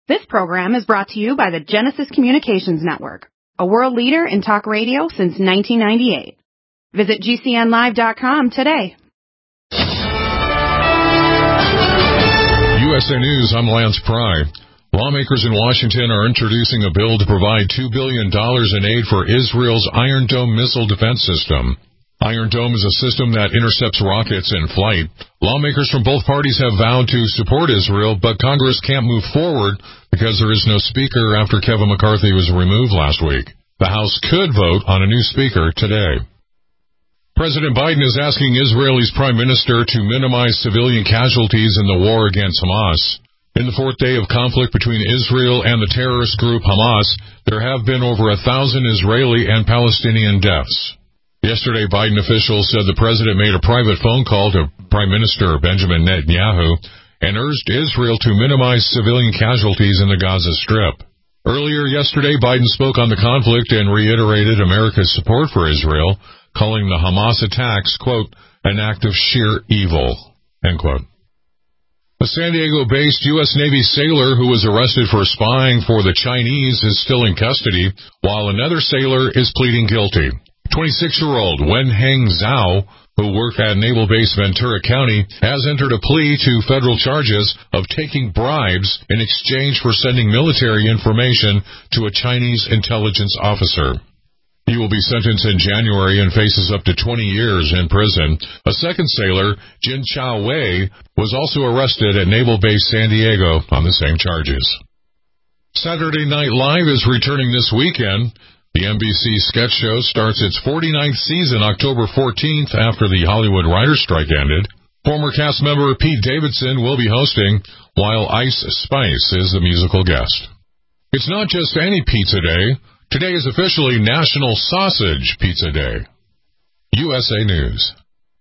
This program is brought to you by the Genesis Communications Network, a world leader in talk radio since 1998. Visit GCNlive.com today. USA News, I'm Lance Pry. Lawmakers in Washington are introducing a bill to provide $2 billion in aid for Israel's Iron Dome missile defense system. Iron Dome is a system that intercepts rockets in flight. Lawmakers from both parties have vowed to support Israel, but Congress can't move forward because there is no speaker after Kevin McCarthy was removed last week. The House could vote on a new speaker today. President Biden is asking Israel's prime minister to minimize civilian casualties in the war against Hamas. In the fourth day of conflict between Israel and the terrorist group Hamas, there have been over 1,000 Israeli and Palestinian deaths. Yesterday, Biden officials said the president made a private phone call to Prime Minister Benjamin Netanyahu and urged Israel to minimize civilian casualties in the Gaza Strip. Earlier yesterday, Biden spoke on the conflict and reiterated America's support for Israel, calling the Hamas attacks, quote, an act of sheer evil, end quote. A San Diego-based U.S. Navy sailor who was arrested for spying for the Chinese is still in custody, while another sailor is pleading guilty. 26-year-old Wenheng Zhao, who worked at Naval Base Ventura County, has entered a plea to federal charges of taking bribes in exchange for sending military information to a Chinese intelligence officer. He will be sentenced in January and faces up to 20 years in prison. A second sailor, Jin Chao Wei, was also arrested at Naval Base San Diego on the same charges. Saturday Night Live is returning this weekend. The NBC sketch show starts its 49th season October 14th after the Hollywood writers' strike ended. Former cast member Pete Davidson will be hosting, while Ice Spice is the musical guest. It's not just any pizza day. Today is officially National Sausage Pizza Day. USA News.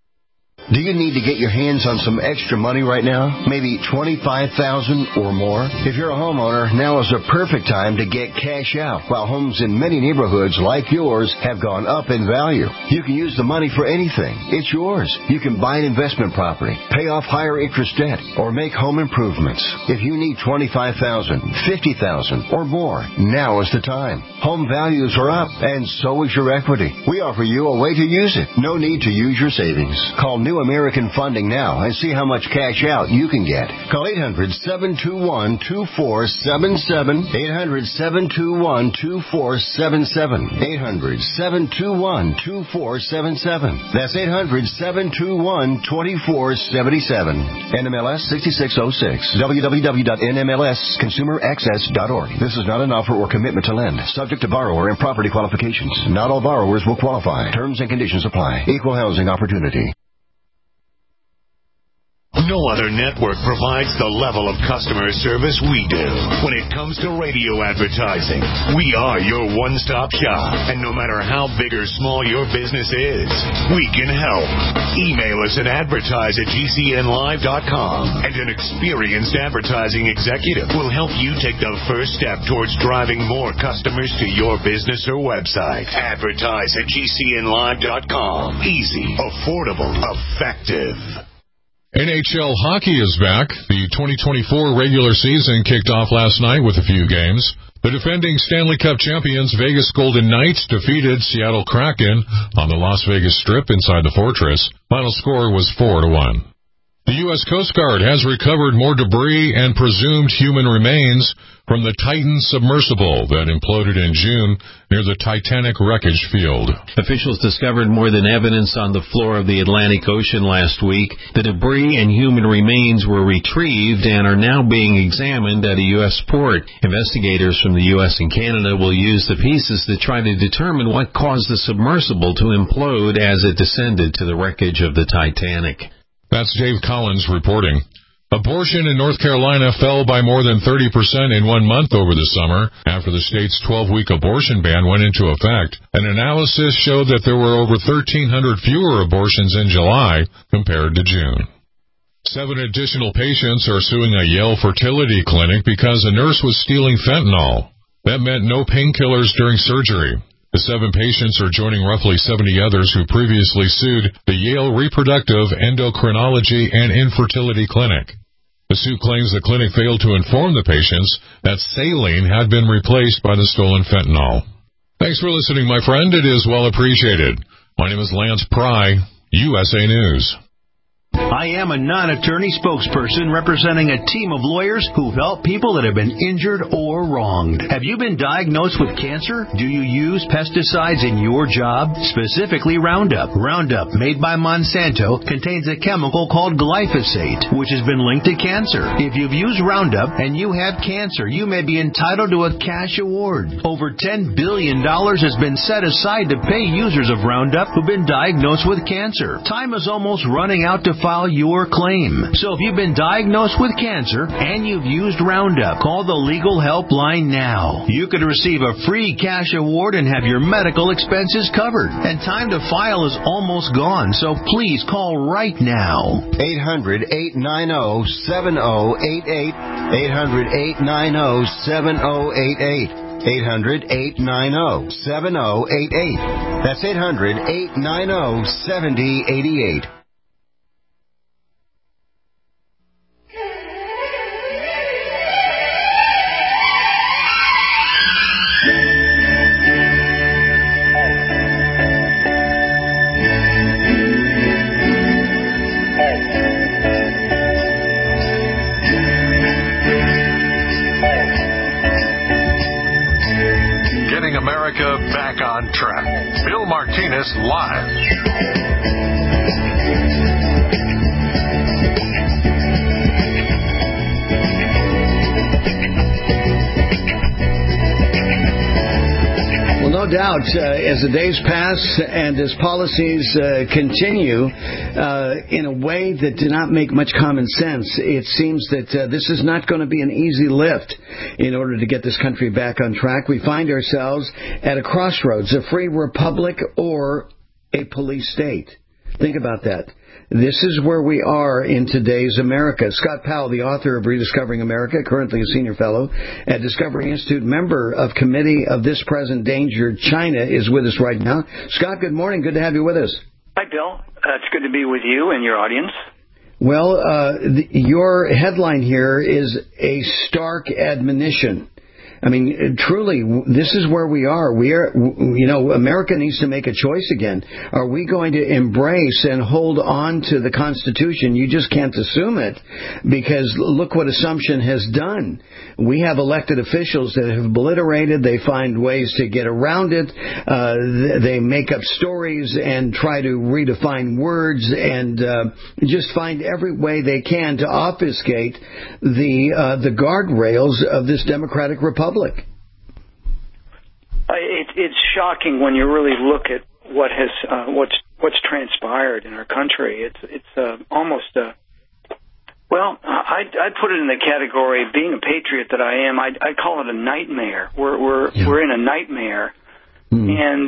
Do you need to get your hands on some extra money right now? Maybe $25,000 or more? If you're a homeowner, now is the perfect time to get cash out, while homes in many neighborhoods like yours have gone up in value. You can use the money for anything. It's yours. You can buy an investment property, pay off higher interest debt, or make home improvements. If you need $25,000, $50,000 or more, now is the time. Home values are up, and so is your equity. We offer you a way to use it. No need to use your savings. Call New American Funding now and see how much cash out you can get. Call 800-721-2477. 800-721-2477. 800-721-2477. That's 800-721-2477. NMLS 6606. www.nmlsconsumeraccess.org. This is not an offer or commitment to lend. Subject to borrower and property qualifications. Not all borrowers will qualify. Terms and conditions apply. Equal housing opportunity. No other network provides the level of customer service we do. When it comes to radio advertising, we are your one-stop shop. And no matter how big or small your business is, we can help. Email us at advertise@gcnlive.com, and an experienced advertising executive will help you take the first step towards driving more customers to your business or website. Advertise@gcnlive.com. Easy, affordable, effective. NHL hockey is back. The 2024 regular season kicked off last night with a few games. The defending Stanley Cup champions Vegas Golden Knights defeated Seattle Kraken on the Las Vegas Strip inside the Fortress. Final score was 4-1. The U.S. Coast Guard has recovered more debris and presumed human remains from the Titan submersible that imploded in June near the Titanic wreckage field. Officials discovered more than evidence on the floor of the Atlantic Ocean last week. The debris and human remains were retrieved and are now being examined at a U.S. port. Investigators from the U.S. and Canada will use the pieces to try to determine what caused the submersible to implode as it descended to the wreckage of the Titanic. That's Dave Collins reporting. Abortion in North Carolina fell by more than 30% in 1 month over the summer after the state's 12-week abortion ban went into effect. An analysis showed that there were over 1,300 fewer abortions in July compared to June. 7 additional patients are suing a Yale fertility clinic because a nurse was stealing fentanyl. That meant no painkillers during surgery. The 7 patients are joining roughly 70 others who previously sued the Yale Reproductive Endocrinology and Infertility Clinic. The suit claims the clinic failed to inform the patients that saline had been replaced by the stolen fentanyl. Thanks for listening, my friend. It is well appreciated. My name is Lance Pry, USA News. I am a non-attorney spokesperson representing a team of lawyers who help people that have been injured or wronged. Have you been diagnosed with cancer? Do you use pesticides in your job? Specifically Roundup. Roundup, made by Monsanto, contains a chemical called glyphosate, which has been linked to cancer. If you've used Roundup and you have cancer, you may be entitled to a cash award. Over $10 billion has been set aside to pay users of Roundup who've been diagnosed with cancer. Time is almost running out to file your claim. So if you've been diagnosed with cancer and you've used Roundup, call the legal helpline now. You could receive a free cash award and have your medical expenses covered. And time to file is almost gone, so please call right now. 800-890-7088. 800-890-7088. 800-890-7088. That's 800-890-7088. America back on track. Bill Martinez live. Well, no doubt, as the days pass and as policies continue in a way that do not make much common sense, it seems that this is not going to be an easy lift in order to get this country back on track. We find ourselves at a crossroads, a free republic or a police state. Think about that. This is where we are in today's America. Scott Powell, the author of Rediscovering America, currently a senior fellow at Discovery Institute, member of Committee of This Present Danger, China, is with us right now. Scott, good morning. Good to have you with us. Hi, Bill. It's good to be with you and your audience. Well, your headline here is a stark admonition. I mean, truly, this is where we are. America needs to make a choice again. Are we going to embrace and hold on to the Constitution? You just can't assume it, because look what assumption has done. We have elected officials that have obliterated. They find ways to get around it. They make up stories and try to redefine words and just find every way they can to obfuscate the guardrails of this democratic republic. It's shocking when you really look at what's transpired in our country. It's almost well, I'd put it in the category of being a patriot that I am. I'd call it a nightmare. We're in a nightmare, and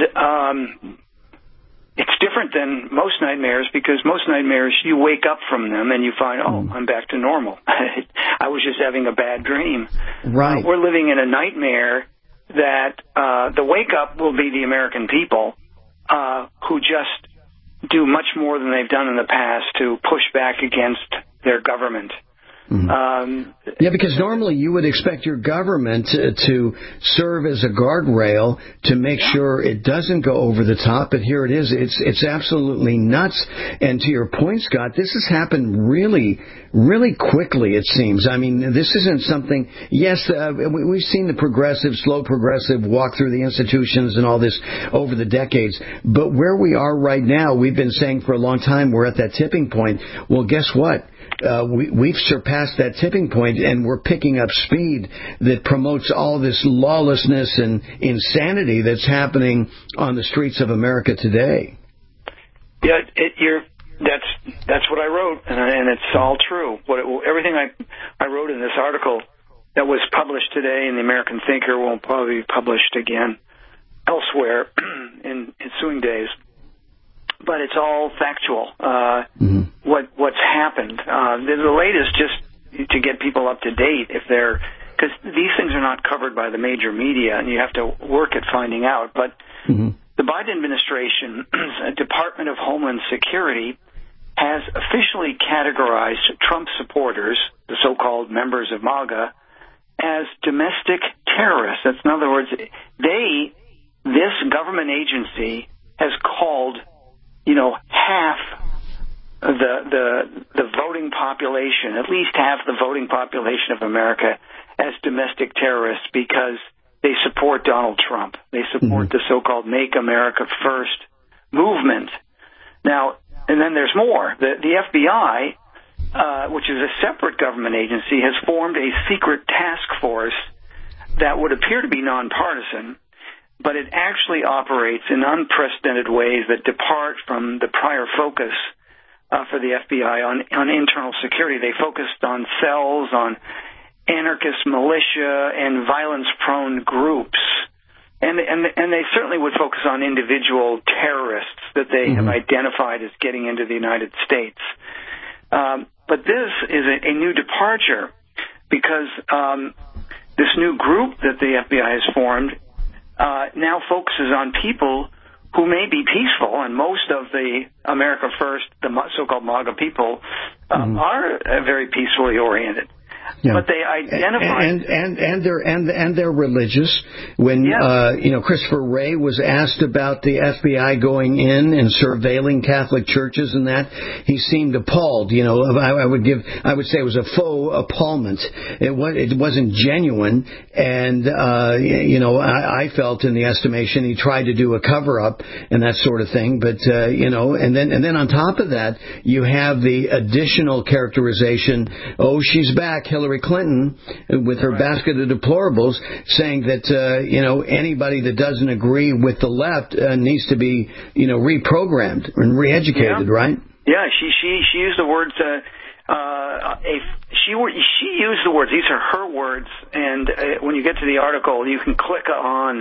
it's different than most nightmares, because most nightmares you wake up from them and you find, I'm back to normal. I was just having a bad dream. Right. We're living in a nightmare that the wake up will be the American people who just do much more than they've done in the past to push back against their government. Because normally you would expect your government to serve as a guardrail to make sure it doesn't go over the top, but here it is. It's absolutely nuts. And to your point, Scott, this has happened really, really quickly, it seems. I mean, this isn't something, yes, we've seen the slow progressive walk through the institutions and all this over the decades, but where we are right now, we've been saying for a long time, we're at that tipping point. Well, guess what? We've surpassed that tipping point, and we're picking up speed that promotes all this lawlessness and insanity that's happening on the streets of America today. Yeah, that's what I wrote, and it's all true. Everything I wrote in this article that was published today in the American Thinker will probably be published again elsewhere in ensuing days. But it's all factual. What's happened? The latest, just to get people up to date, because these things are not covered by the major media, and you have to work at finding out. But the Biden administration, Department of Homeland Security, has officially categorized Trump supporters, the so-called members of MAGA, as domestic terrorists. That's, in other words, this government agency has called, half the voting population, at least half the voting population of America, as domestic terrorists because they support Donald Trump. They support the so-called Make America First movement. Now, and then there's more. The FBI, which is a separate government agency, has formed a secret task force that would appear to be nonpartisan, but it actually operates in unprecedented ways that depart from the prior focus for the FBI on internal security. They focused on cells, on anarchist militia, and violence-prone groups. And they certainly would focus on individual terrorists that they have identified as getting into the United States. But this is a new departure because this new group that the FBI has formed now focuses on people who may be peaceful, and most of the America First, the so-called MAGA people, are very peacefully oriented. Yeah. But they identify and they're religious. When Christopher Wray was asked about the FBI going in and surveilling Catholic churches and that, he seemed appalled. I would say it was a faux appallment. It wasn't genuine, and I felt, in the estimation, he tried to do a cover up and that sort of thing. But and then on top of that, you have the additional characterization. Oh, she's back, Hillary Clinton, with her basket of deplorables, saying that anybody that doesn't agree with the left needs to be reprogrammed and reeducated, right? Yeah, she used the words. She used the words. These are her words, and when you get to the article, you can click on.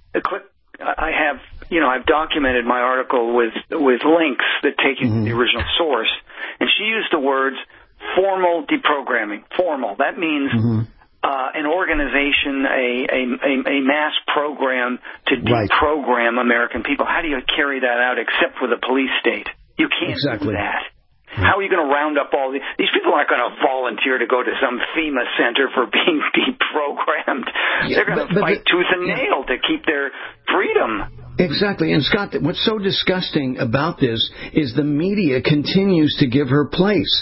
I've documented my article with links that take you to the original source, and she used the words formal deprogramming. Formal. That means an organization, a mass program to deprogram American people. How do you carry that out except with a police state? You can't do that. How are you going to round up all these people? Aren't going to volunteer to go to some FEMA center for being deprogrammed. They're going to fight tooth and nail to keep their freedom. Exactly. And Scott, what's so disgusting about this is the media continues to give her place.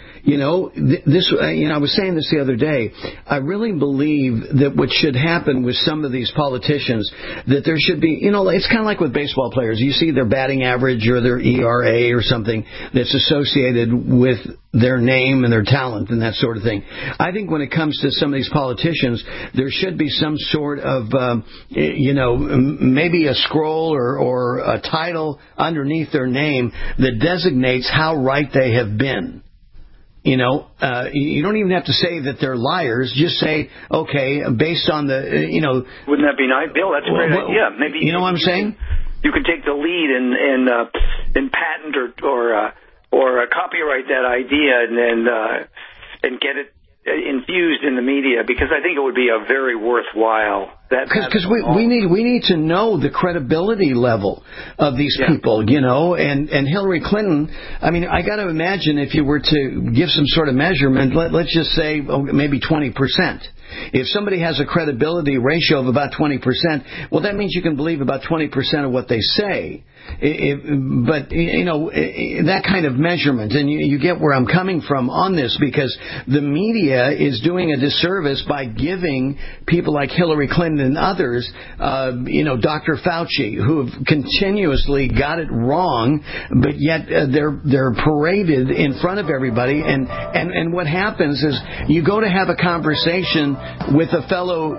I was saying this the other day. I really believe that what should happen with some of these politicians, that there should be, it's kind of like with baseball players. You see their batting average or their ERA or something that's associated with their name and their talent and that sort of thing. I think when it comes to some of these politicians, there should be some sort of, maybe a scroll or a title underneath their name that designates how right they have been. You don't even have to say that they're liars. Just say, okay, based on the, Wouldn't that be nice, Bill? That's a great idea. Maybe you know what I'm saying? You can take the lead and patent or copyright that idea and get it infused in the media, because I think it would be a very worthwhile. Because we need to know the credibility level of these people, and Hillary Clinton. I mean, I got to imagine if you were to give some sort of measurement, let's just say maybe 20%. If somebody has a credibility ratio of about 20%, well, that means you can believe about 20% of what they say. But that kind of measurement, and you get where I'm coming from on this, because the media is doing a disservice by giving people like Hillary Clinton and others, Dr. Fauci, who have continuously got it wrong, but yet they're paraded in front of everybody. And what happens is you go to have a conversation with a fellow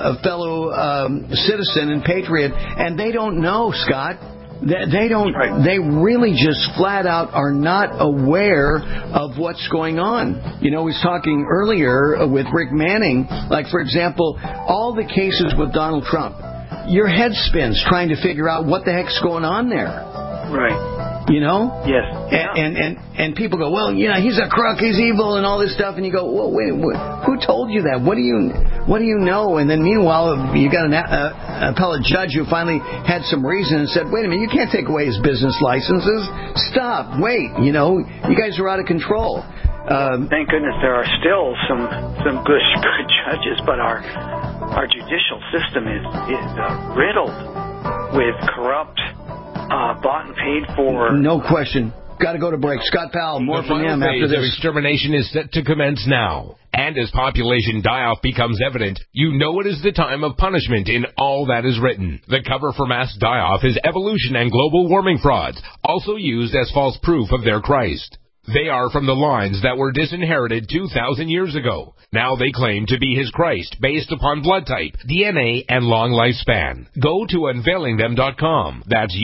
citizen and patriot, and they don't know, Scott. They don't. Right. They really just flat out are not aware of what's going on. We was talking earlier with Rick Manning, like, for example, all the cases with Donald Trump. Your head spins trying to figure out what the heck's going on there. Right. You know? Yes. And people go, well, he's a crook, he's evil, and all this stuff. And you go, well, wait, who told you that? What do you know? And then meanwhile, you got an appellate judge who finally had some reason and said, wait a minute, you can't take away his business licenses. Stop. Wait. You guys are out of control. Thank goodness there are still some good judges, but our judicial system is riddled with corrupt, bought and paid for. No question. Got to go to break. Scott Powell, more from him after this. Extermination is set to commence now. And as population die-off becomes evident, you know it is the time of punishment in all that is written. The cover for mass die-off is evolution and global warming frauds, also used as false proof of their Christ. They are from the lines that were disinherited 2,000 years ago. Now they claim to be his Christ based upon blood type, DNA, and long lifespan. Go to unveilingthem.com. That's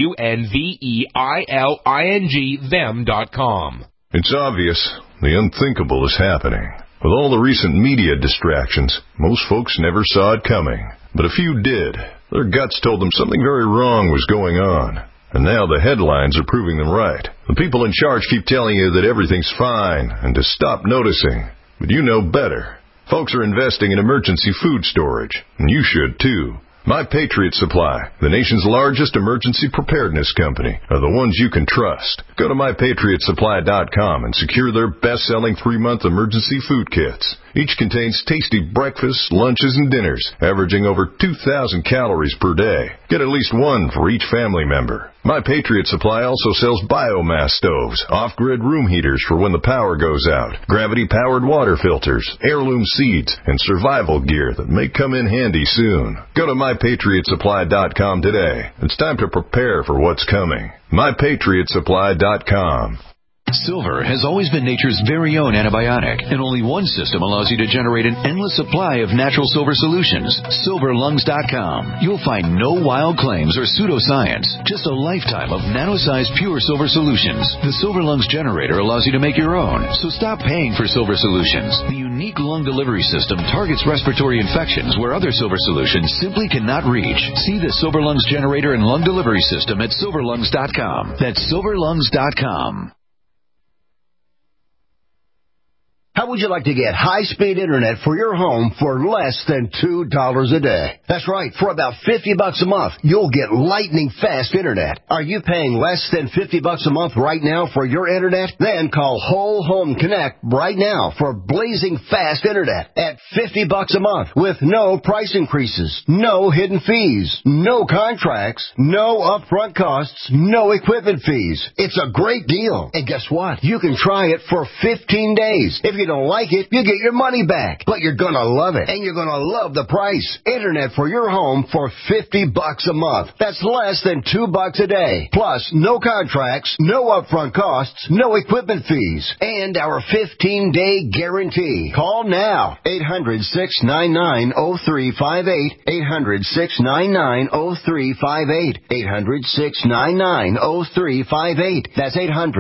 UNVEILING them.com. It's obvious. The unthinkable is happening. With all the recent media distractions, most folks never saw it coming. But a few did. Their guts told them something very wrong was going on. And now the headlines are proving them right. The people in charge keep telling you that everything's fine and to stop noticing. But you know better. Folks are investing in emergency food storage, and you should too. My Patriot Supply, the nation's largest emergency preparedness company, are the ones you can trust. Go to MyPatriotSupply.com and secure their best-selling 3-month emergency food kits. Each contains tasty breakfasts, lunches, and dinners, averaging over 2,000 calories per day. Get at least one for each family member. My Patriot Supply also sells biomass stoves, off-grid room heaters for when the power goes out, gravity-powered water filters, heirloom seeds, and survival gear that may come in handy soon. Go to MyPatriotSupply.com today. It's time to prepare for what's coming. MyPatriotSupply.com. Silver has always been nature's very own antibiotic, and only one system allows you to generate an endless supply of natural silver solutions. SilverLungs.com. You'll find no wild claims or pseudoscience, just a lifetime of nano-sized pure silver solutions. The Silver Lungs generator allows you to make your own, so stop paying for silver solutions. The unique lung delivery system targets respiratory infections where other silver solutions simply cannot reach. See the Silver Lungs generator and lung delivery system at SilverLungs.com. That's SilverLungs.com. How would you like to get high-speed internet for your home for less than $2 a day? That's right. For about $50 a month, you'll get lightning-fast internet. Are you paying less than $50 a month right now for your internet? Then call Whole Home Connect right now for blazing fast internet at $50 a month with no price increases, no hidden fees, no contracts, no upfront costs, no equipment fees. It's a great deal. And guess what? You can try it for 15 days. If you don't like it, you get your money back. But you're going to love it, and you're going to love the price. Internet for your home for $50 a month. That's less than $2 a day. Plus, no contracts, no upfront costs, no equipment fees, and our 15-day guarantee. Call now. 800-699-0358. 800-699-0358. 800-699-0358. That's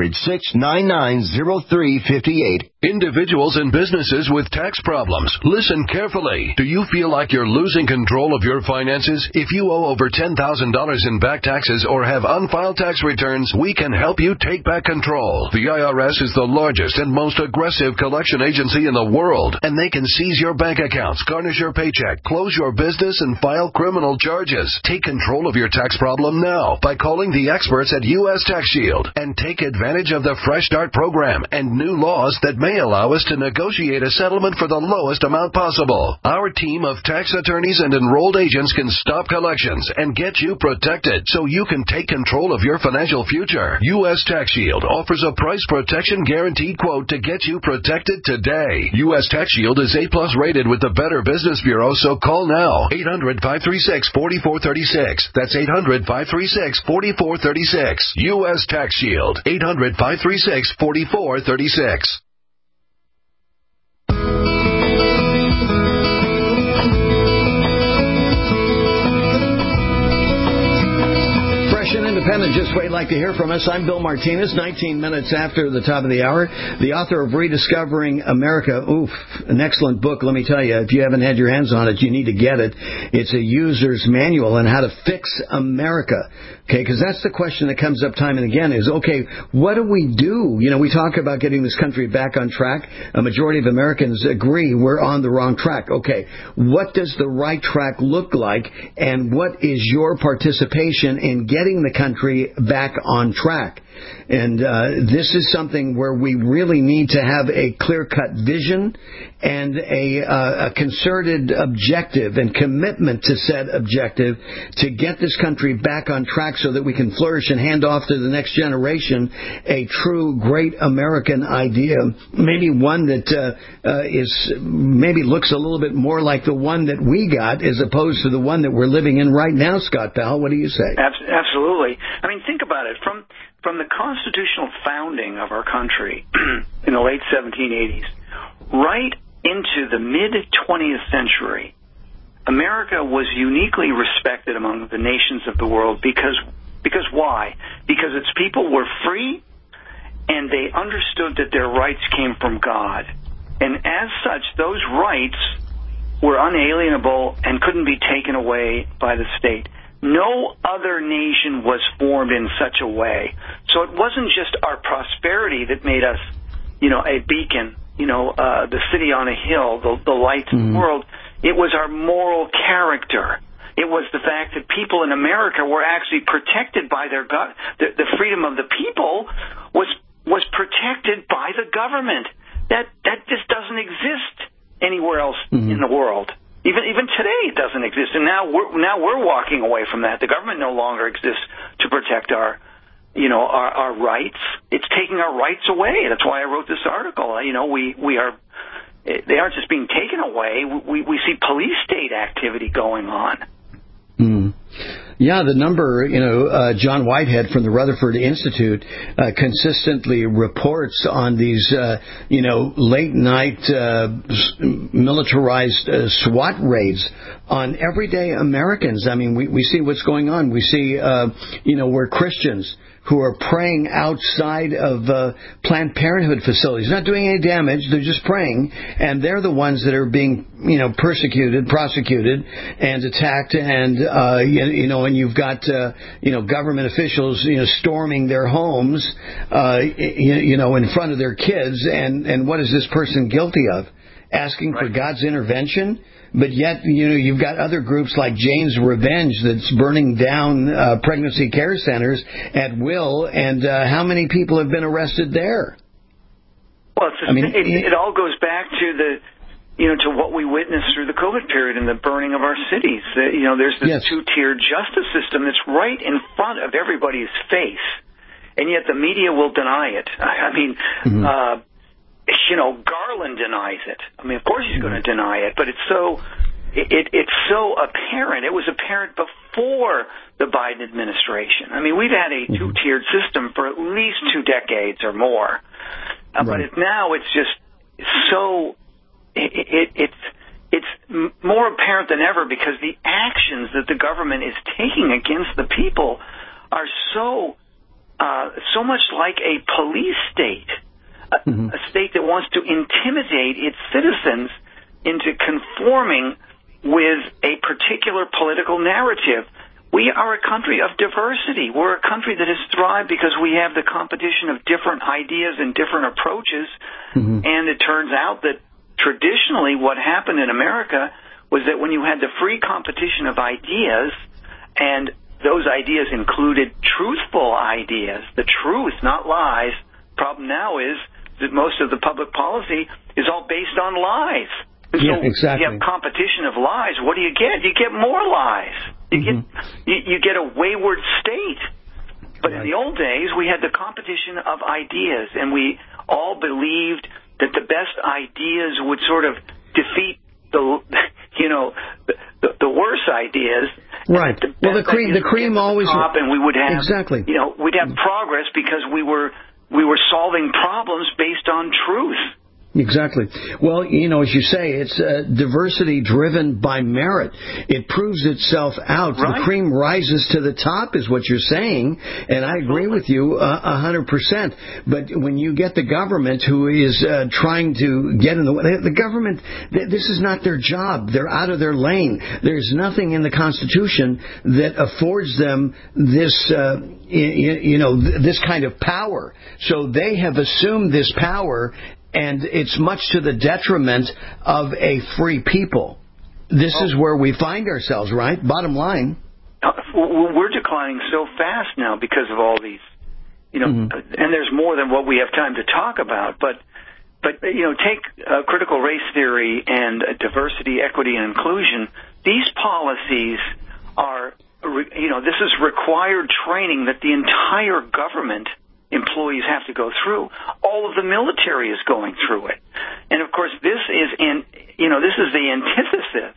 800-699-0358. Individuals and businesses with tax problems, listen carefully. Do you feel like you're losing control of your finances? If you owe over $10,000 in back taxes or have unfiled tax returns, we can help you take back control. The IRS is the largest and most aggressive collection agency in the world, and they can seize your bank accounts, garnish your paycheck, close your business, and file criminal charges. Take control of your tax problem now by calling the experts at U.S. Tax Shield and take advantage of the Fresh Start program and new laws that may allow us to negotiate a settlement for the lowest amount possible. Our team of tax attorneys and enrolled agents can stop collections and get you protected so you can take control of your financial future. U.S. Tax Shield offers a price protection guaranteed quote to get you protected today. U.S. Tax Shield is A+ rated with the Better Business Bureau, so call now. 800-536-4436. That's 800-536-4436. U.S. Tax Shield. 800-536-4436. Independent. Just wait, like to hear from us. I'm Bill Martinez, 19 minutes after the top of the hour. The author of Rediscovering America. Oof, an excellent book, let me tell you. If you haven't had your hands on it, you need to get it. It's a user's manual on how to fix America. Okay, because that's the question that comes up time and again is, okay, what do we do? You know, we talk about getting this country back on track. A majority of Americans agree we're on the wrong track. Okay, what does the right track look like, and what is your participation in getting the country back on track? And this is something where we really need to have a clear-cut vision and a concerted objective and commitment to set objective to get this country back on track so that we can flourish and hand off to the next generation a true great American idea, maybe one that maybe looks a little bit more like the one that we got as opposed to the one that we're living in right now. Scott Powell, what do you say? Absolutely. I mean, think about it. From the constitutional founding of our country in the late 1780s, right into the mid-20th century, America was uniquely respected among the nations of the world because why? Because its people were free and they understood that their rights came from God. And as such, those rights were unalienable and couldn't be taken away by the state. No other nation was formed in such a way. So it wasn't just our prosperity that made us, a beacon, the city on a hill, the lights of the world. It was our moral character. It was the fact that people in America were actually protected by their the freedom of the people was protected by the government. That just doesn't exist anywhere else in the world. Even today, it doesn't exist, and now we're walking away from that. The government no longer exists to protect our rights. It's taking our rights away. That's why I wrote this article. They aren't just being taken away. We see police state activity going on. Yeah, the number, John Whitehead from the Rutherford Institute consistently reports on these, late-night militarized SWAT raids on everyday Americans. I mean, we see what's going on. We see, where Christians who are praying outside of Planned Parenthood facilities, not doing any damage, they're just praying, and they're the ones that are being, persecuted, prosecuted, and attacked, and and you've got government officials storming their homes, in front of their kids, and what is this person guilty of? Asking for God's intervention? But yet, you've got other groups like Jane's Revenge that's burning down pregnancy care centers at will, and how many people have been arrested there? Well, it all goes back to to what we witnessed through the COVID period and the burning of our cities. There's this two-tiered justice system that's right in front of everybody's face, and yet the media will deny it. Garland denies it. I mean, of course he's going to deny it, but it's so apparent. It was apparent before the Biden administration. I mean, we've had a two-tiered system for at least 2 decades or more, but now it's just so it's more apparent than ever because the actions that the government is taking against the people are so much like a police state. A state that wants to intimidate its citizens into conforming with a particular political narrative. We are a country of diversity. We're a country that has thrived because we have the competition of different ideas and different approaches. And it turns out that traditionally what happened in America was that when you had the free competition of ideas, and those ideas included truthful ideas, the truth, not lies. Problem now is that most of the public policy is all based on lies. And so exactly. You have competition of lies. What do you get? You get more lies. You get a wayward state. But in the old days, we had the competition of ideas, and we all believed that the best ideas would sort of defeat the worst ideas. Right. Well, the cream always top, and we would have we'd have progress because we were solving problems based on truth. Exactly. Well, as you say, it's diversity driven by merit. It proves itself out. Right. The cream rises to the top is what you're saying, and I agree with you 100%. But when you get the government who is trying to get in the way, the government, this is not their job. They're out of their lane. There's nothing in the Constitution that affords them this, this kind of power. So they have assumed this power, and it's much to the detriment of a free people. This is where we find ourselves, right? Bottom line. We're declining so fast now because of all these, and there's more than what we have time to talk about. But take critical race theory and diversity, equity, and inclusion. These policies are, this is required training that the entire government employees have to go through. All of the military is going through it, and of course, this is the antithesis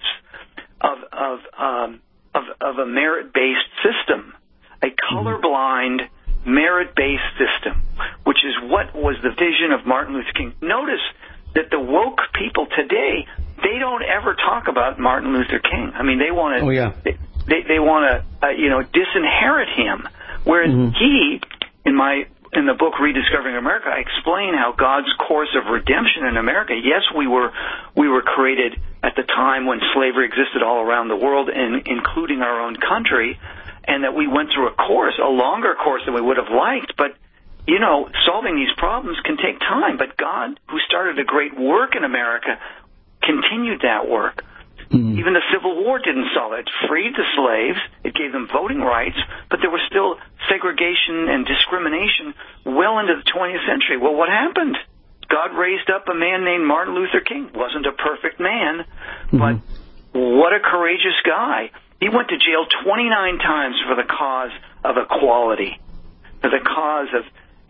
of a merit-based system, a colorblind merit-based system, which is what was the vision of Martin Luther King. Notice that the woke people today, they don't ever talk about Martin Luther King. I mean, they want to they want to disinherit him, whereas he, in the book Rediscovering America, I explain how God's course of redemption in America. Yes, we were created at the time when slavery existed all around the world, and including our own country, and that we went through a longer course than we would have liked. But solving these problems can take time. But God, who started a great work in America, continued that work. Even the Civil War didn't solve it. It freed the slaves. It gave them voting rights, but there was still segregation and discrimination well into the 20th century. Well, what happened? God raised up a man named Martin Luther King. Wasn't a perfect man, but what a courageous guy. He went to jail 29 times for the cause of equality, for the cause of,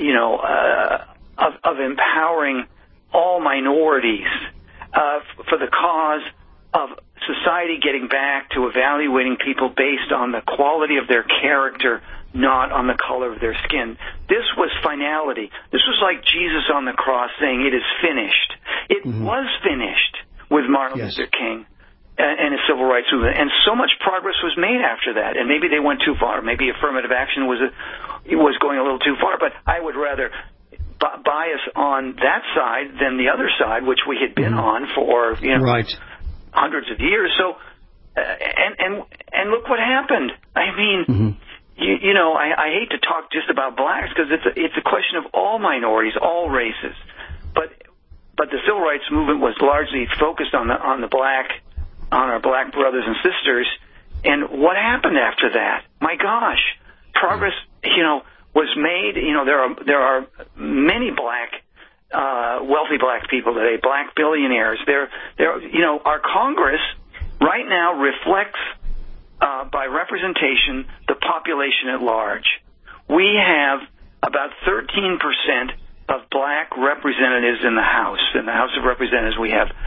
of empowering all minorities, for the cause of society getting back to evaluating people based on the quality of their character, not on the color of their skin. This was finality. This was like Jesus on the cross saying, "It is finished." It was finished with Martin Luther King and his civil rights movement, and so much progress was made after that. And maybe they went too far. Maybe affirmative action was going a little too far. But I would rather bias on that side than the other side, which we had been on for hundreds of years. So, and look what happened. I mean, I hate to talk just about blacks because it's a question of all minorities, all races. But the civil rights movement was largely focused on our black brothers and sisters. And what happened after that? My gosh, progress, was made. There are many wealthy black people today, black billionaires. Our Congress right now reflects by representation the population at large. We have about 13% of black representatives in the House. In the House of Representatives, we have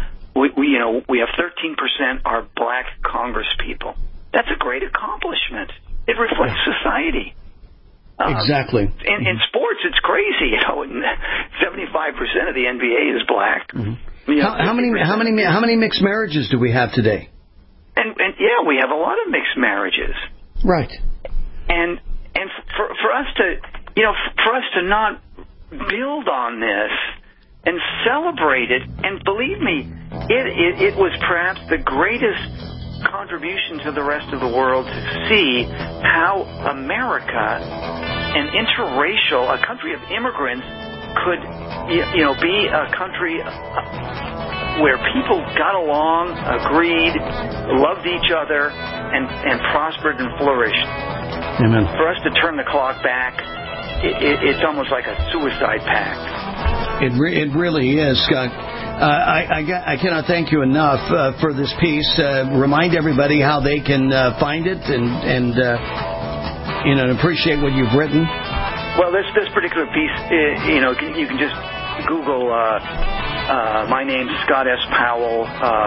13% are black Congress people. That's a great accomplishment. It reflects society. Exactly. In sports, it's crazy. 75% of the NBA is black. How many mixed marriages do we have today? And we have a lot of mixed marriages. Right. And for us to not build on this and celebrate it, and believe me, it was perhaps the greatest contribution to the rest of the world to see how America, an interracial, a country of immigrants, could be a country where people got along, agreed, loved each other, and prospered and flourished. Amen. For us to turn the clock back, it's almost like a suicide pact. It really is, Scott. I cannot thank you enough for this piece. Remind everybody how they can find it and appreciate what you've written. Well, this particular piece, you can just Google my name, Scott S. Powell,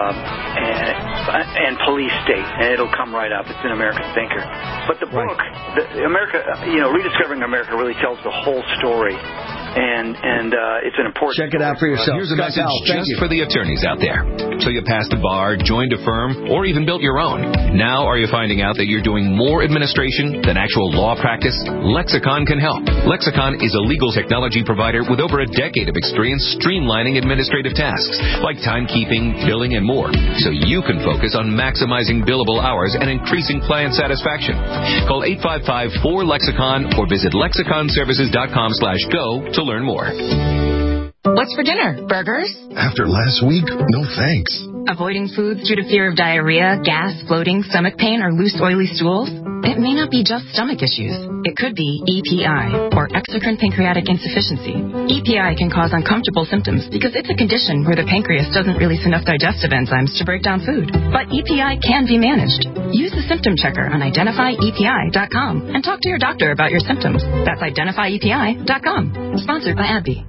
and police state, and it'll come right up. It's an American Thinker. But the book, Rediscovering America, really tells the whole story and it's an important. Check it out for yourself. Here's a message just for the attorneys out there. So you passed a bar, joined a firm, or even built your own. Now are you finding out that you're doing more administration than actual law practice? Lexicon can help. Lexicon is a legal technology provider with over a decade of experience streamlining administrative tasks like timekeeping, billing, and more, so you can focus on maximizing billable hours and increasing client satisfaction. Call 855-4LEXICON or visit lexiconservices.com/go to learn more. What's for dinner? Burgers? After last week, no thanks. Avoiding foods due to fear of diarrhea, gas, bloating, stomach pain, or loose, oily stools? It may not be just stomach issues. It could be EPI, or exocrine pancreatic insufficiency. EPI can cause uncomfortable symptoms because it's a condition where the pancreas doesn't release enough digestive enzymes to break down food. But EPI can be managed. Use the symptom checker on identifyepi.com and talk to your doctor about your symptoms. That's identifyepi.com. Sponsored by AbbVie.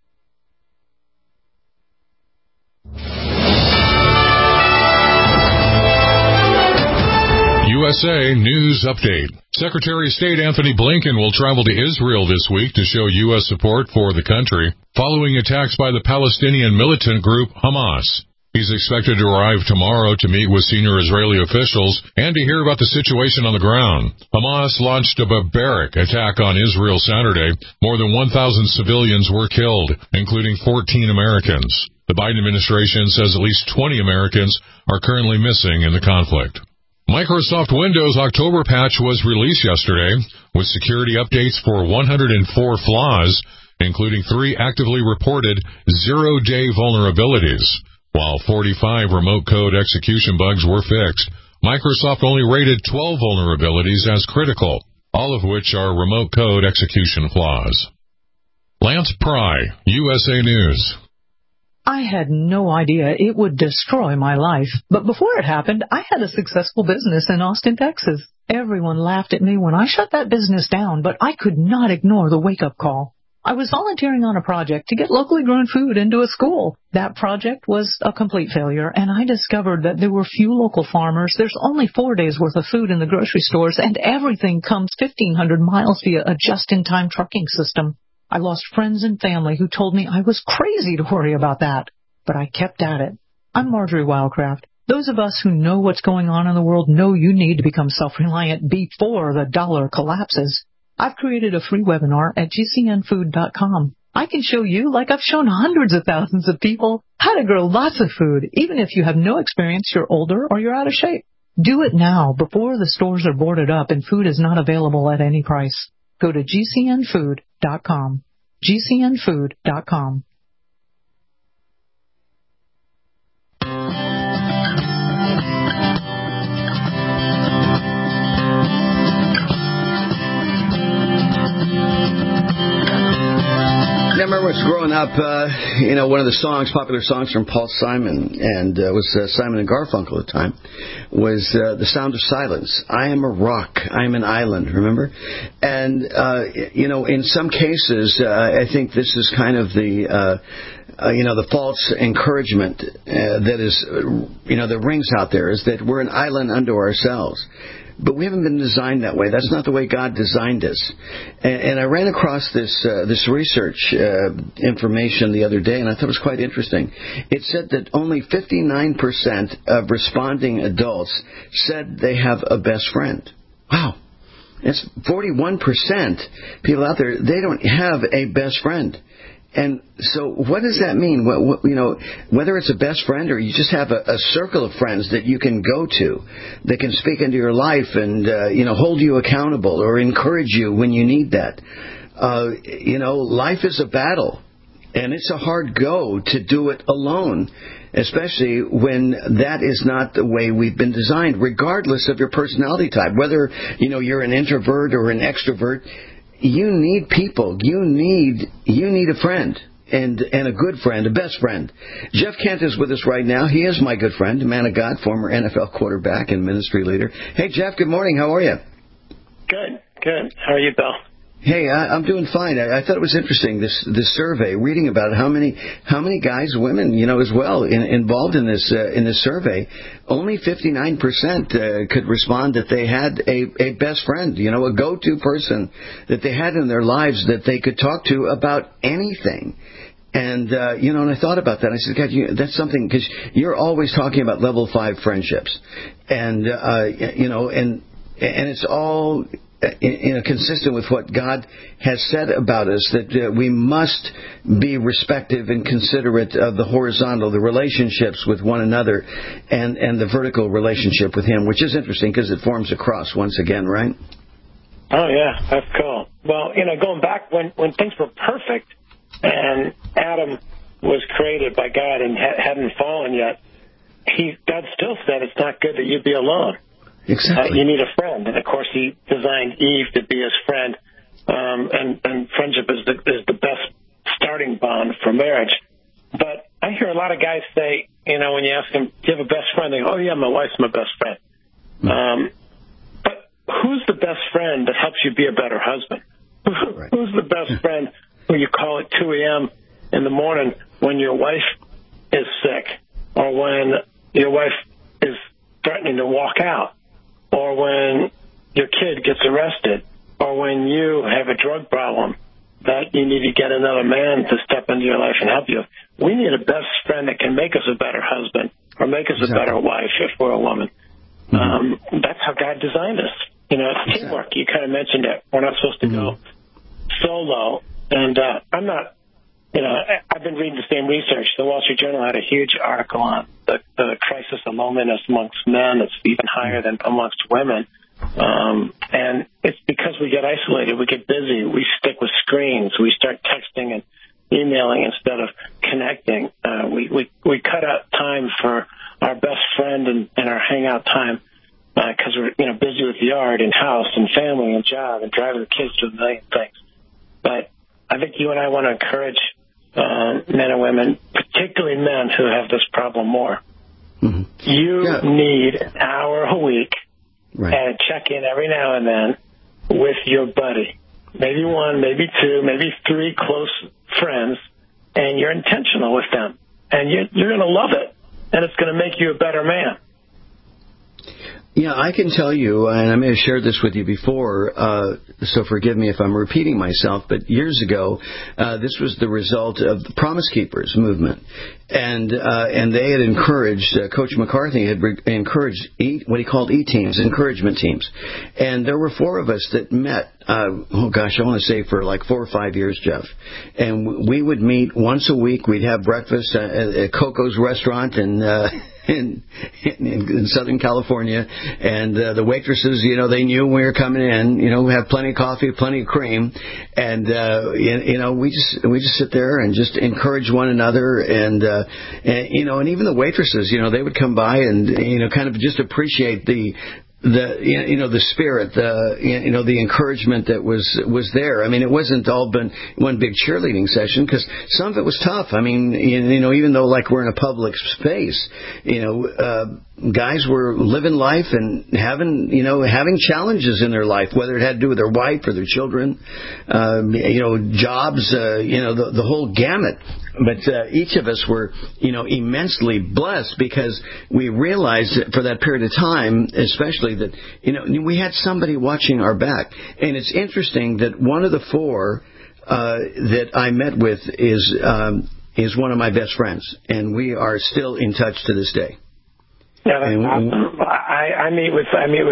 USA News Update. Secretary of State Anthony Blinken will travel to Israel this week to show U.S. support for the country following attacks by the Palestinian militant group Hamas. He's expected to arrive tomorrow to meet with senior Israeli officials and to hear about the situation on the ground. Hamas launched a barbaric attack on Israel Saturday. More than 1,000 civilians were killed, including 14 Americans. The Biden administration says at least 20 Americans are currently missing in the conflict. Microsoft Windows October patch was released yesterday with security updates for 104 flaws, including 3 actively reported zero-day vulnerabilities. While 45 remote code execution bugs were fixed, Microsoft only rated 12 vulnerabilities as critical, all of which are remote code execution flaws. Lance Pry, USA News. I had no idea it would destroy my life. But before it happened, I had a successful business in Austin, Texas. Everyone laughed at me when I shut that business down, but I could not ignore the wake-up call. I was volunteering on a project to get locally grown food into a school. That project was a complete failure, and I discovered that there were few local farmers. There's only 4 days' worth of food in the grocery stores, and everything comes 1,500 miles via a just-in-time trucking system. I lost friends and family who told me I was crazy to worry about that. But I kept at it. I'm Marjorie Wildcraft. Those of us who know what's going on in the world know you need to become self-reliant before the dollar collapses. I've created a free webinar at gcnfood.com. I can show you, like I've shown hundreds of thousands of people, how to grow lots of food, even if you have no experience, you're older, or you're out of shape. Do it now before the stores are boarded up and food is not available at any price. Go to gcnfood.com. gcnfood.com. I remember when I was growing up, one of the popular songs from Paul Simon, and was Simon and Garfunkel at the time, was The Sound of Silence. I am a rock. I am an island, remember? And, in some cases, I think this is kind of the false encouragement that is, that rings out there, is that we're an island unto ourselves. But we haven't been designed that way. That's not the way God designed us. And I ran across this research information the other day, and I thought it was quite interesting. It said that only 59% of responding adults said they have a best friend. Wow. It's 41% people out there, they don't have a best friend. And so what does that mean? Whether it's a best friend or you just have a circle of friends that you can go to, that can speak into your life and, hold you accountable or encourage you when you need that. Life is a battle, and it's a hard go to do it alone, especially when that is not the way we've been designed, regardless of your personality type. Whether, you're an introvert or an extrovert, you need people. You need a friend, and a good friend, a best friend. Jeff Kent is with us right now. He is my good friend, a man of God, former NFL quarterback and ministry leader. Hey, Jeff, good morning. How are you? Good. How are you, Bill? Hey, I'm doing fine. I thought it was interesting, this survey, reading about it, how many guys, women, as well, involved in this survey. Only 59% could respond that they had a best friend, a go-to person that they had in their lives that they could talk to about anything. And, and I thought about that. I said, God, that's something, because you're always talking about level 5 friendships. And, and it's all, consistent with what God has said about us, that we must be respective and considerate of the horizontal, the relationships with one another, and the vertical relationship with Him, which is interesting because it forms a cross once again, right? Oh, yeah, that's cool. Well, going back when things were perfect, and Adam was created by God and hadn't fallen yet, God still said it's not good that you be alone. Exactly. You need a friend. And, of course, He designed Eve to be His friend. And friendship is the best starting bond for marriage. But I hear a lot of guys say, when you ask them, do you have a best friend? They go, oh, yeah, my wife's my best friend. But who's the best friend that helps you be a better husband? Right. Who's the best friend who you call at 2 a.m. in the morning when your wife is sick, or when your wife is threatening to walk out, or when your kid gets arrested, or when you have a drug problem that you need to get another man to step into your life and help you? We need a best friend that can make us a better husband or make us a better wife if we're a woman. That's how God designed us. It's teamwork. You kind of mentioned it. We're not supposed to go solo. And I'm not, I've been reading the same research. The Wall Street Journal had a huge article on the crisis of loneliness amongst men. It's even higher than amongst women. And it's because we get isolated. We get busy. We stick with screens. We start texting and emailing instead of connecting. We cut out time for our best friend and our hangout time because we're busy with the yard and house and family and job and driving the kids to a million things. But I think you and I want to encourage men and women, particularly men who have this problem more. You need an hour a week and check in every now and then with your buddy. Maybe one, maybe two, maybe three close friends, and you're intentional with them. And you're going to love it, and it's going to make you a better man. Yeah, I can tell you, and I may have shared this with you before, so forgive me if I'm repeating myself, but years ago, this was the result of the Promise Keepers movement. And they had encouraged, Coach McCarthy had encouraged what he called E-teams, encouragement teams. And there were 4 of us that met, I want to say for like 4 or 5 years, Jeff. And we would meet once a week. We'd have breakfast at Coco's restaurant in Southern California, and the waitresses, they knew we were coming in. We have plenty of coffee, plenty of cream, and we just sit there and just encourage one another, and even the waitresses, they would come by and kind of just appreciate the spirit, the encouragement that was there. I mean, it wasn't all been one big cheerleading session, because some of it was tough. I mean, even though like we're in a public space, guys were living life and having challenges in their life, whether it had to do with their wife or their children, jobs, the whole gamut. But each of us were, immensely blessed, because we realized that for that period of time, especially, that, we had somebody watching our back. And it's interesting that one of the 4 that I met with is one of my best friends, and we are still in touch to this day. Yeah, that's awesome. I meet with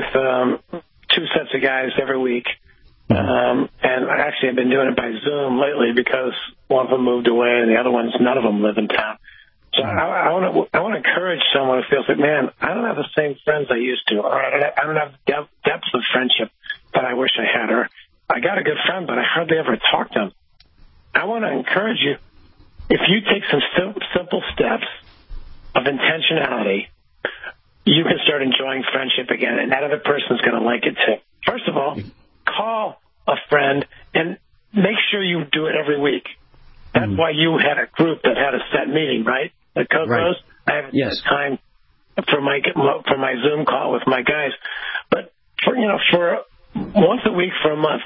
2 sets of guys every week. And actually I've been doing it by Zoom lately because one of them moved away and the other ones, none of them live in town. So I want to encourage someone who feels like, man, I don't have the same friends I used to, or I don't have the depth of friendship that I wish I had, or I got a good friend, but I hardly ever talk to him. I want to encourage you, if you take some simple steps of intentionality, you can start enjoying friendship again, and that other person's going to like it too. First of all, call a friend and make sure you do it every week. That's why you had a group that had a set meeting, right? At Coco's. Right. I haven't had time for my Zoom call with my guys, but for once a week for a month,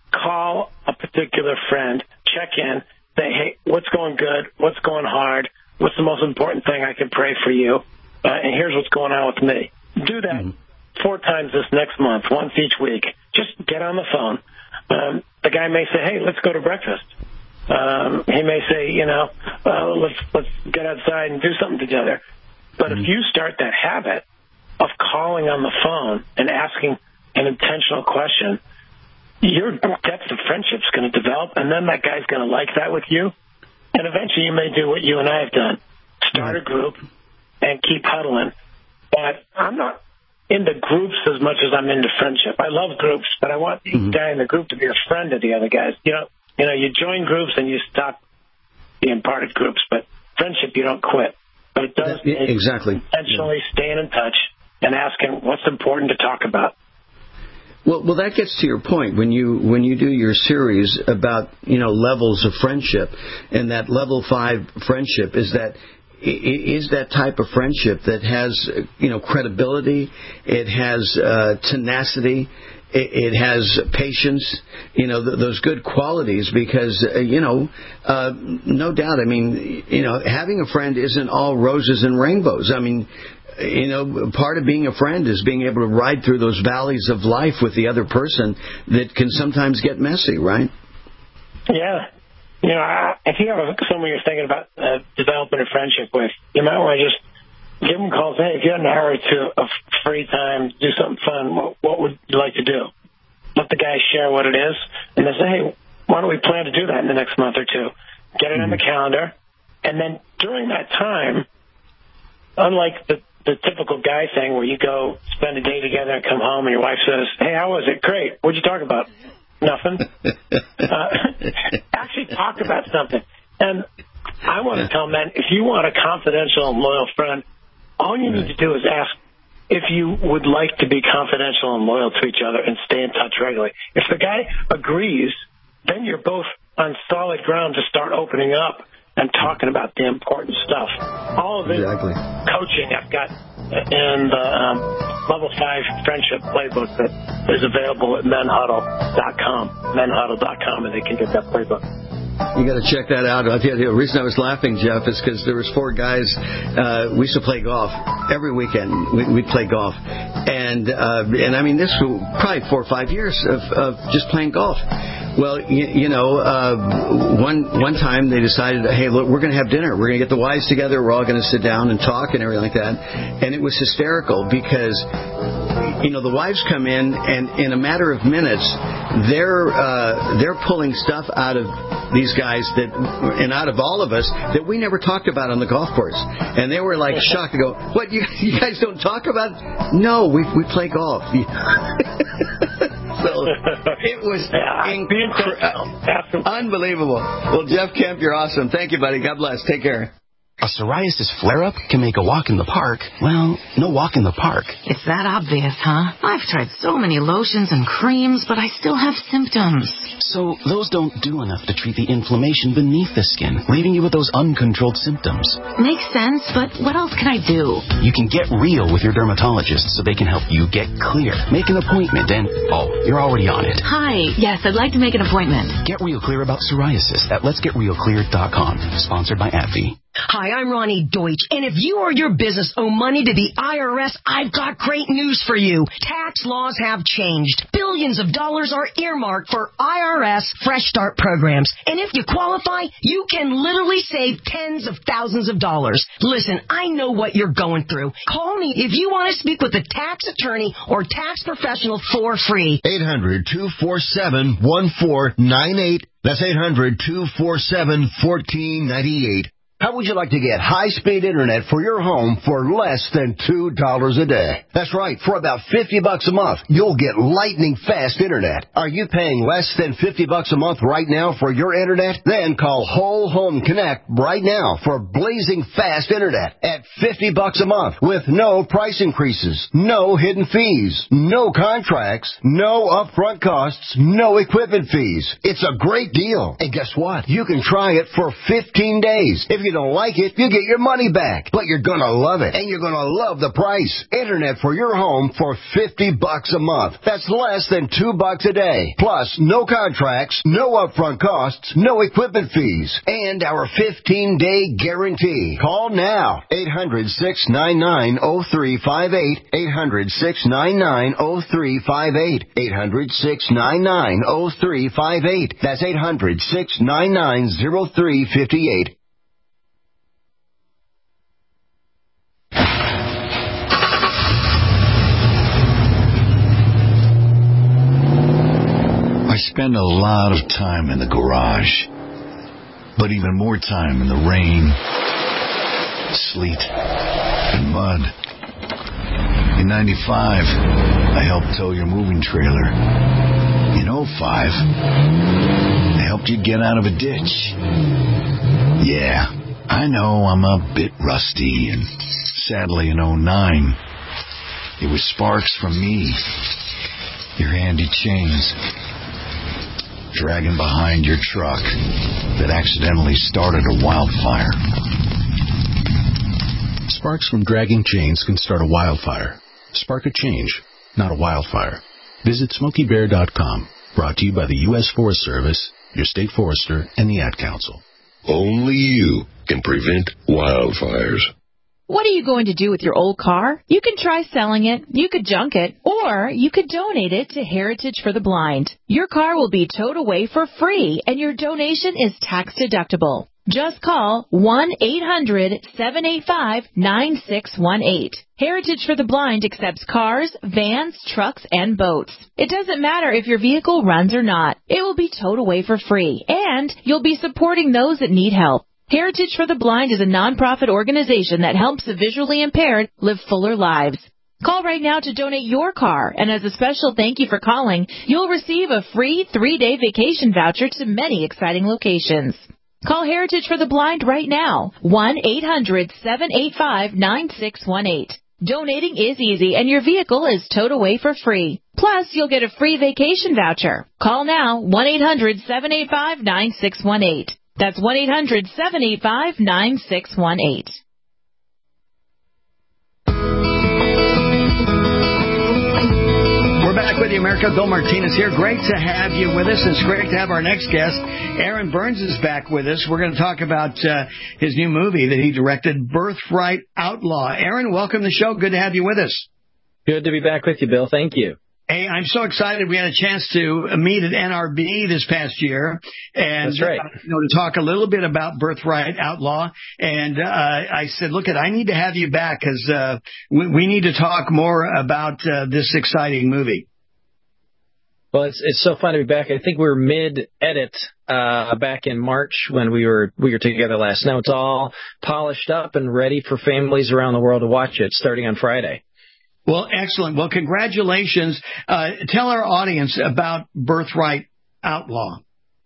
call a particular friend, check in, say, hey, what's going good? What's going hard? What's the most important thing I can pray for you? And here's what's going on with me. Do that 4 times this next month, once each week. Just get on the phone. The guy may say, hey, let's go to breakfast. He may say, let's get outside and do something together. But if you start that habit of calling on the phone and asking an intentional question, your depth of friendship's going to develop, and then that guy's going to like that with you. And eventually you may do what you and I have done, start a group and keep huddling. But I'm not into groups as much as I'm into friendship. I love groups, but I want each guy in the group to be a friend of the other guys. You join groups and you stop being part of groups, but friendship you don't quit. But it does intentionally staying in touch and asking what's important to talk about. Well, that gets to your point when you do your series about levels of friendship, and that level 5 friendship is that type of friendship that has credibility, it has tenacity, it has patience, those good qualities, because no doubt, having a friend isn't all roses and rainbows. Part of being a friend is being able to ride through those valleys of life with the other person that can sometimes get messy, right? Yeah. If you have someone you're thinking about developing a friendship with, you might want to just give them calls. Hey, if you had an hour or two of free time, do something fun, what would you like to do? Let the guy share what it is, and then say, hey, why don't we plan to do that in the next month or two? Get it on the calendar, and then during that time, unlike the typical guy thing where you go spend a day together and come home and your wife says, hey, how was it? Great. What'd you talk about? Nothing. Actually talk about something. And I want to tell men, if you want a confidential and loyal friend, all you need to do is ask if you would like to be confidential and loyal to each other and stay in touch regularly. If the guy agrees, then you're both on solid ground to start opening up and talking about the important stuff. All of it coaching I've got in the Level 5 Friendship Playbook that is available at menhuddle.com, and they can get that playbook. You got to check that out. The reason I was laughing, Jeff, is because there was 4 guys. We used to play golf every weekend. We'd play golf, and this was probably 4 or 5 years of just playing golf. Well, one time they decided, hey, look, we're going to have dinner. We're going to get the wives together. We're all going to sit down and talk and everything like that. And it was hysterical because, the wives come in, and in a matter of minutes, they're pulling stuff out of these guys and out of all of us that we never talked about on the golf course. And they were like shocked to go, what, you guys don't talk about? No, we play golf. So it was unbelievable. Well, Jeff Kemp, you're awesome. Thank you, buddy. God bless. Take care. A psoriasis flare-up can make a walk in the park, well, no walk in the park. It's that obvious, huh? I've tried so many lotions and creams, but I still have symptoms. So those don't do enough to treat the inflammation beneath the skin, leaving you with those uncontrolled symptoms. Makes sense, but what else can I do? You can get real with your dermatologist so they can help you get clear. Make an appointment and, you're already on it. Hi, yes, I'd like to make an appointment. Get real clear about psoriasis at letsgetrealclear.com. Sponsored by AbbVie. Hi, I'm Ronnie Deutsch, and if you or your business owe money to the IRS, I've got great news for you. Tax laws have changed. Billions of dollars are earmarked for IRS Fresh Start programs, and if you qualify, you can literally save tens of thousands of dollars. Listen, I know what you're going through. Call me if you want to speak with a tax attorney or tax professional for free. 800-247-1498. That's 800-247-1498. How would you like to get high-speed internet for your home for less than $2 a day? That's right. For about $50 a month, you'll get lightning-fast internet. Are you paying less than $50 a month right now for your internet? Then call Whole Home Connect right now for blazing fast internet at $50 a month with no price increases, no hidden fees, no contracts, no upfront costs, no equipment fees. It's a great deal. And guess what? You can try it for 15 days. If you don't like it, you get your money back. But you're going to love it, and you're going to love the price. Internet for your home for $50 a month. That's less than $2 a day. Plus, no contracts, no upfront costs, no equipment fees, and our 15-day guarantee. Call now. 800-699-0358. 800-699-0358. 800-699-0358. That's 800-699-0358. I spend a lot of time in the garage, but even more time in the rain, sleet, and mud. In 95, I helped tow your moving trailer. In 05, I helped you get out of a ditch. Yeah, I know I'm a bit rusty, and sadly in 09, it was sparks from me, your handy chains, dragging behind your truck that accidentally started a wildfire. Sparks from dragging chains can start a wildfire. Spark a change, not a wildfire. Visit SmokeyBear.com. Brought to you by the U.S. Forest Service, your state forester, and the Ad Council. Only you can prevent wildfires. What are you going to do with your old car? You can try selling it, you could junk it, or you could donate it to Heritage for the Blind. Your car will be towed away for free, and your donation is tax deductible. Just call 1-800-785-9618. Heritage for the Blind accepts cars, vans, trucks, and boats. It doesn't matter if your vehicle runs or not. It will be towed away for free, and you'll be supporting those that need help. Heritage for the Blind is a nonprofit organization that helps the visually impaired live fuller lives. Call right now to donate your car, and as a special thank you for calling, you'll receive a free 3-day vacation voucher to many exciting locations. Call Heritage for the Blind right now, 1-800-785-9618. Donating is easy, and your vehicle is towed away for free. Plus, you'll get a free vacation voucher. Call now, 1-800-785-9618. That's 1-800-785-9618. We're back with you, America. Bill Martinez here. Great to have you with us. It's great to have our next guest. Aaron Burns is back with us. We're going to talk about his new movie that he directed, Birthright Outlaw. Aaron, welcome to the show. Good to have you with us. Good to be back with you, Bill. Thank you. Hey, I'm so excited. We had a chance to meet at NRB this past year, and that's right. To talk a little bit about Birthright Outlaw. And I said, look, I need to have you back because we need to talk more about this exciting movie. Well, it's so fun to be back. I think we were mid-edit back in March when we were together last. Now it's all polished up and ready for families around the world to watch it, starting on Friday. Well, excellent. Well, congratulations. Tell our audience about Birthright Outlaw.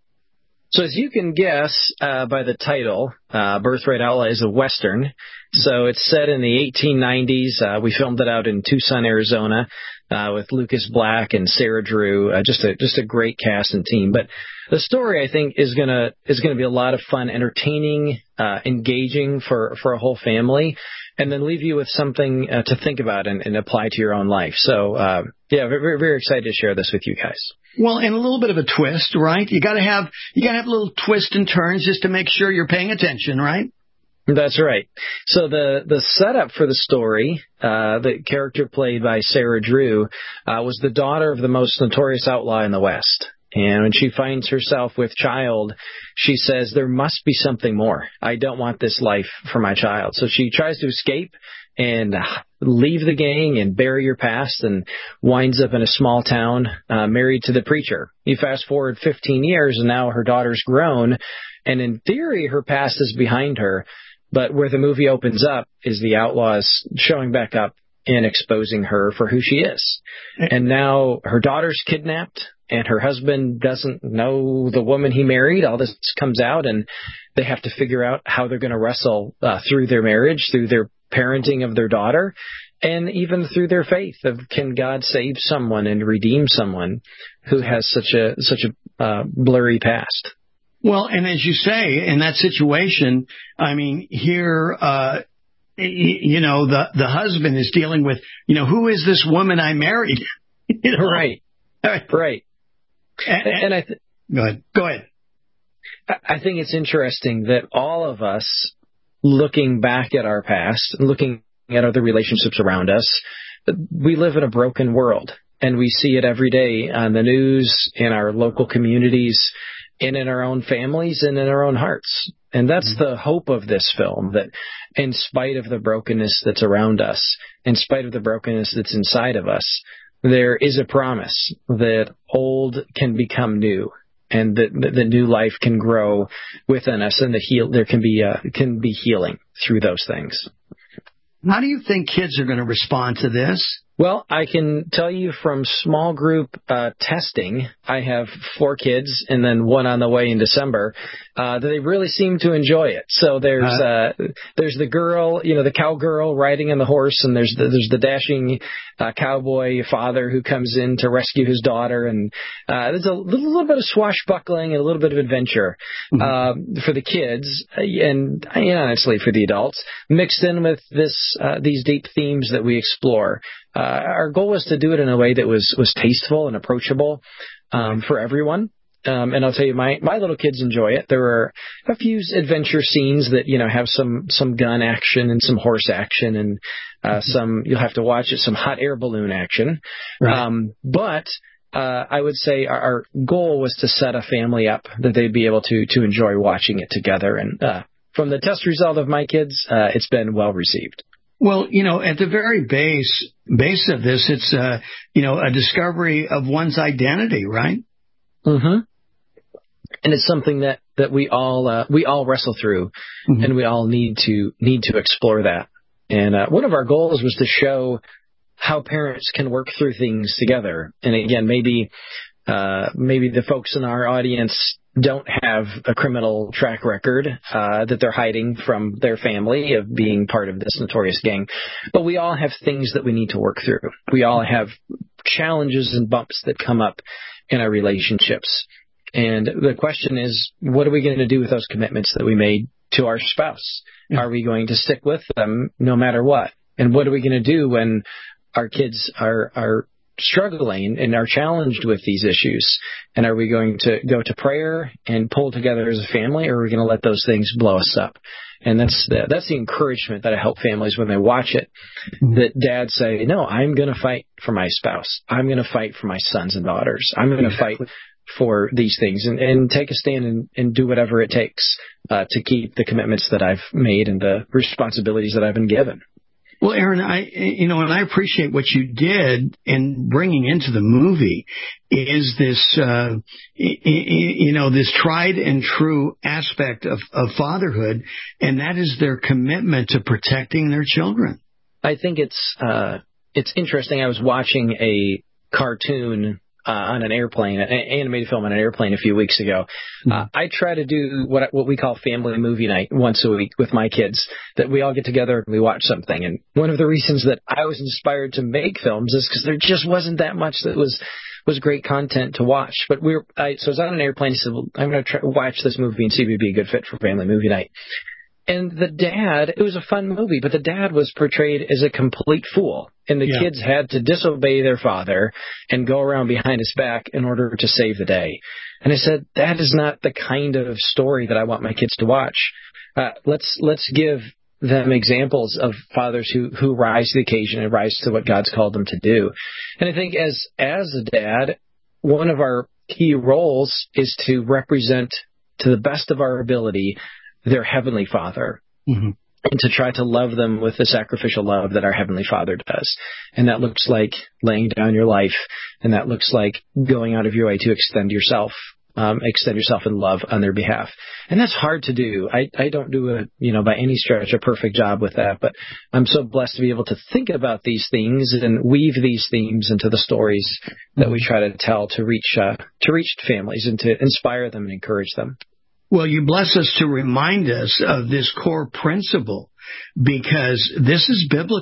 So as you can guess by the title, Birthright Outlaw is a Western. So it's set in the 1890s. We filmed it out in Tucson, Arizona, with Lucas Black and Sarah Drew. Just a great cast and team. But the story, I think, is gonna be a lot of fun, entertaining, engaging for a whole family, and then leave you with something to think about and apply to your own life. So, very, very excited to share this with you guys. Well, and a little bit of a twist, right? You gotta have a little twist and turns just to make sure you're paying attention, right? That's right. So the setup for the story, the character played by Sarah Drew, was the daughter of the most notorious outlaw in the West. And when she finds herself with child, she says, there must be something more. I don't want this life for my child. So she tries to escape and leave the gang and bury her past, and winds up in a small town, married to the preacher. You fast forward 15 years, and now her daughter's grown, and in theory, her past is behind her. But where the movie opens up is the outlaws showing back up and exposing her for who she is. And now her daughter's kidnapped, and her husband doesn't know the woman he married. All this comes out, and they have to figure out how they're going to wrestle through their marriage, through their parenting of their daughter, and even through their faith of, can God save someone and redeem someone who has such a blurry past? Well, and as you say, in that situation, I mean, here, the husband is dealing with, who is this woman I married? Right. Right. And Go ahead. I think it's interesting that all of us, looking back at our past, looking at other relationships around us, we live in a broken world, and we see it every day on the news, in our local communities, and in our own families and in our own hearts. And that's the hope of this film, that in spite of the brokenness that's around us, in spite of the brokenness that's inside of us, there is a promise that old can become new, and that the new life can grow within us, and there can be healing through those things. How do you think kids are going to respond to this? Well, I can tell you from small group testing, I have 4 kids and then one on the way in December, that they really seem to enjoy it. So there's the girl, the cowgirl riding on the horse, and there's the dashing cowboy father who comes in to rescue his daughter, and there's a little bit of swashbuckling and a little bit of adventure for the kids, and honestly for the adults, mixed in with these deep themes that we explore. Our goal was to do it in a way that was tasteful and approachable for everyone. And I'll tell you, my little kids enjoy it. There are a few adventure scenes that, have some gun action and some horse action, and you'll have to watch it, some hot air balloon action. Right. But I would say our goal was to set a family up that they'd be able to enjoy watching it together. And from the test result of my kids, it's been well received. Well, at the very base of this, it's a discovery of one's identity, right? Mm-hmm. And it's something that we all wrestle through, and we all need to explore that. And one of our goals was to show how parents can work through things together. And again, maybe the folks in our audience don't have a criminal track record that they're hiding from their family of being part of this notorious gang. But we all have things that we need to work through. We all have challenges and bumps that come up in our relationships. And the question is, what are we going to do with those commitments that we made to our spouse? Are we going to stick with them no matter what? And what are we going to do when our kids are struggling and are challenged with these issues? And are we going to go to prayer and pull together as a family, or are we going to let those things blow us up? And that's the encouragement that I help families when they watch it, that dads say, no, I'm going to fight for my spouse. I'm going to fight for my sons and daughters. I'm going to fight for these things and take a stand and do whatever it takes to keep the commitments that I've made and the responsibilities that I've been given. Well, Aaron, I appreciate what you did in bringing into the movie is this, this tried and true aspect of fatherhood, and that is their commitment to protecting their children. I think it's interesting. I was watching a cartoon on an airplane, an animated film on an airplane a few weeks ago. I try to do what we call family movie night once a week with my kids, that we all get together and we watch something. And one of the reasons that I was inspired to make films is because there just wasn't that much that was great content to watch. But so I was on an airplane and said, well, I'm going to watch this movie and see if it'd be a good fit for family movie night. And the dad, it was a fun movie, but the dad was portrayed as a complete fool. And the kids had to disobey their father and go around behind his back in order to save the day. And I said, that is not the kind of story that I want my kids to watch. Let's give them examples of fathers who rise to the occasion and rise to what God's called them to do. And I think as a dad, one of our key roles is to represent to the best of our ability their Heavenly Father, and to try to love them with the sacrificial love that our Heavenly Father does. And that looks like laying down your life, and that looks like going out of your way to extend yourself in love on their behalf. And that's hard to do. I don't do by any stretch a perfect job with that, but I'm so blessed to be able to think about these things and weave these themes into the stories that we try to tell to reach families and to inspire them and encourage them. Well, you bless us to remind us of this core principle, because this is biblical.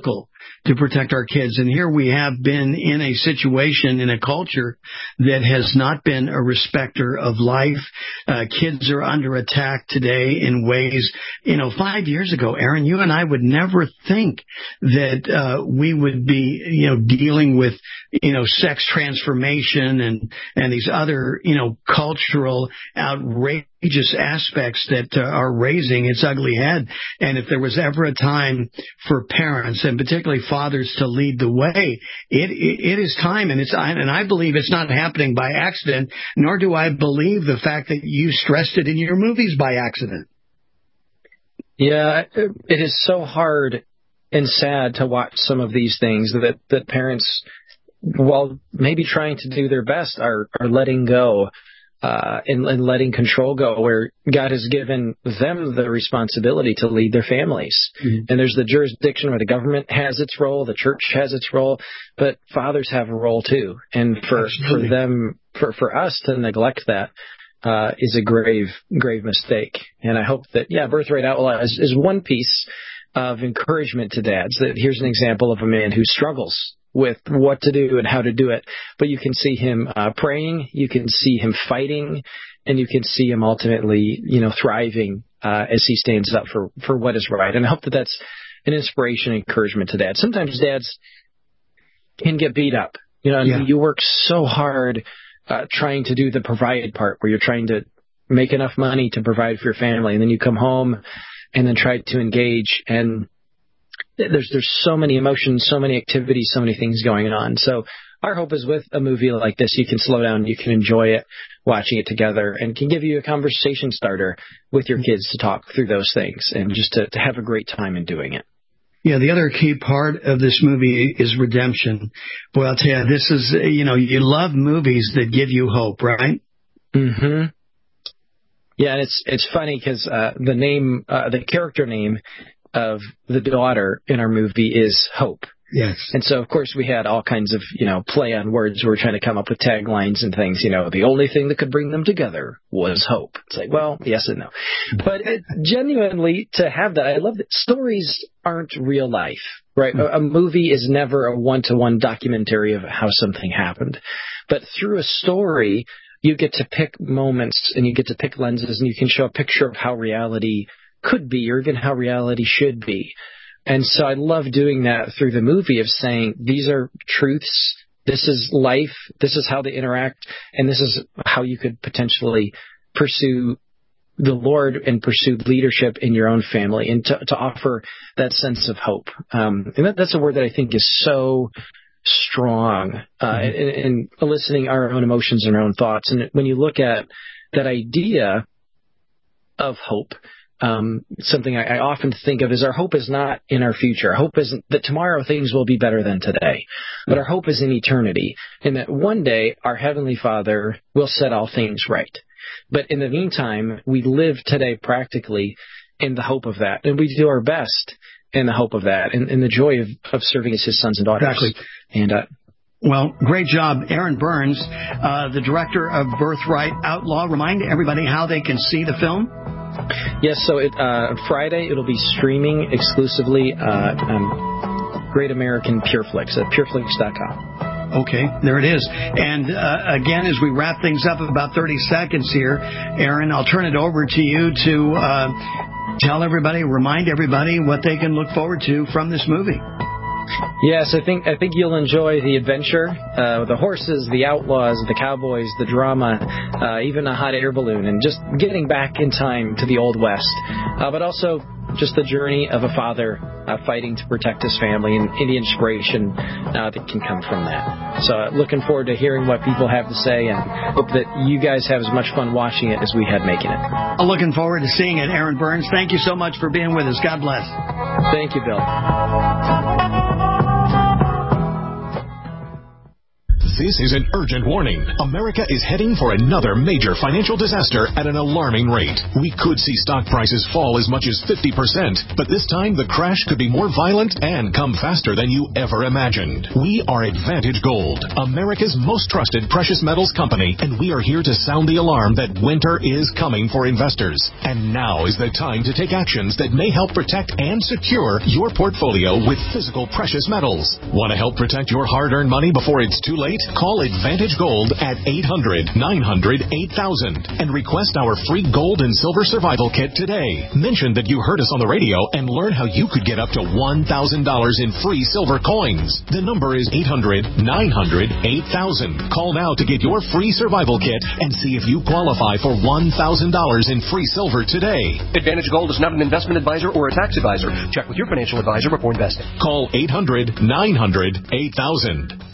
to protect our kids. And here we have been in a situation, in a culture that has not been a respecter of life. Kids are under attack today in ways, 5 years ago, Aaron, you and I would never think that we would be, dealing with, sex transformation and these other, cultural outrageous aspects that are raising its ugly head. And if there was ever a time for parents and particularly fathers to lead the way, it is time. And I believe it's not happening by accident, nor do I believe the fact that you stressed it in your movies by accident. Yeah, it is so hard and sad to watch some of these things that parents, while maybe trying to do their best, are letting go and letting control go, where God has given them the responsibility to lead their families. Mm-hmm. And there's the jurisdiction where the government has its role, the church has its role, but fathers have a role too. And for us to neglect that is a grave mistake. And I hope that, Birthright Outlaw is one piece of encouragement to dads, that here's an example of a man who struggles with what to do and how to do it. But you can see him praying, you can see him fighting, and you can see him ultimately, thriving as he stands up for what is right. And I hope that that's an inspiration and encouragement to dads. Sometimes dads can get beat up. You work so hard trying to do the provide part, where you're trying to make enough money to provide for your family, and then you come home and then try to engage, and there's so many emotions, so many activities, so many things going on. So our hope is with a movie like this, you can slow down, you can enjoy it, watching it together, and can give you a conversation starter with your kids to talk through those things and just to have a great time in doing it. Yeah, the other key part of this movie is redemption. Boy, I'll tell you, this is, you love movies that give you hope, right? Mm-hmm. Yeah, and it's funny because the character name of the daughter in our movie is Hope. Yes. And so, of course, we had all kinds of, play on words. We were trying to come up with taglines and things. The only thing that could bring them together was hope. It's like, well, yes and no. But genuinely, to have that, I love that stories aren't real life, right? Mm-hmm. A movie is never a one-to-one documentary of how something happened. But through a story, you get to pick moments and you get to pick lenses, and you can show a picture of how reality could be, or even how reality should be. And so I love doing that through the movie, of saying these are truths, this is life, this is how they interact, and this is how you could potentially pursue the Lord and pursue leadership in your own family, and to offer that sense of hope. And that's a word that I think is so strong in eliciting our own emotions and our own thoughts. And when you look at that idea of hope, something I often think of is our hope is not in our future. Our hope isn't that tomorrow things will be better than today, but our hope is in eternity, and that one day our Heavenly Father will set all things right. But in the meantime, we live today practically in the hope of that, and we do our best in the hope of that, and in the joy of serving as His sons and daughters. Exactly. And well, great job, Aaron Burns, the director of Birthright Outlaw. Remind everybody how they can see the film. Yes, so Friday it'll be streaming exclusively on Great American PureFlix at pureflix.com. Okay, there it is. And again, as we wrap things up, about 30 seconds here, Aaron, I'll turn it over to you to tell everybody, remind everybody what they can look forward to from this movie. Yes, I think you'll enjoy the adventure, the horses, the outlaws, the cowboys, the drama, even a hot air balloon, and just getting back in time to the Old West. But also just the journey of a father fighting to protect his family, and the inspiration that can come from that. So looking forward to hearing what people have to say, and hope that you guys have as much fun watching it as we had making it. Looking forward to seeing it. Aaron Burns, thank you so much for being with us. God bless. Thank you, Bill. This is an urgent warning. America is heading for another major financial disaster at an alarming rate. We could see stock prices fall as much as 50%, but this time the crash could be more violent and come faster than you ever imagined. We are Advantage Gold, America's most trusted precious metals company, and we are here to sound the alarm that winter is coming for investors. And now is the time to take actions that may help protect and secure your portfolio with physical precious metals. Want to help protect your hard-earned money before it's too late? Call Advantage Gold at 800-900-8000 and request our free gold and silver survival kit today. Mention that you heard us on the radio and learn how you could get up to $1,000 in free silver coins. The number is 800-900-8000. Call now to get your free survival kit and see if you qualify for $1,000 in free silver today. Advantage Gold is not an investment advisor or a tax advisor. Check with your financial advisor before investing. Call 800-900-8000.